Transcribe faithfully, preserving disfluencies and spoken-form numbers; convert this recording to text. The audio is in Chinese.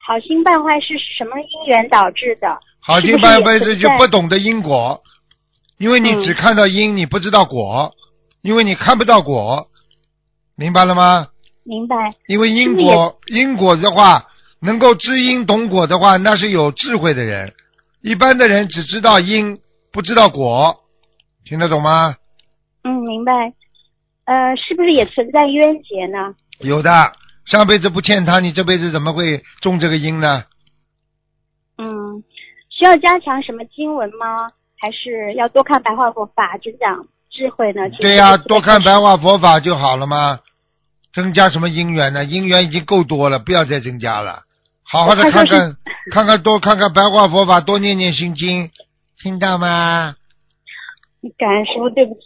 好心办坏事是什么因缘导致的？ 好心办坏事就不懂得因果，因为你只看到因，嗯、你不知道果，因为你看不到果，明白了吗？ 明白。 因为因果因果的话，能够知因懂果的话，那是有智慧的人。一般的人只知道因，不知道果，听得懂吗？ 嗯，明白。呃，是不是也存在冤结呢？ 有的，上辈子不欠他，你这辈子怎么会种这个因呢？ 嗯，需要加强什么经文吗？还是要多看白话佛法，增长智慧呢？ 对呀、啊，多看白话佛法就好了吗？增加什么因缘呢？因缘已经够多了，不要再增加了。好好的看看，看看多看看白话佛法，多念念心经，听到吗？ 感恩师父，对不起。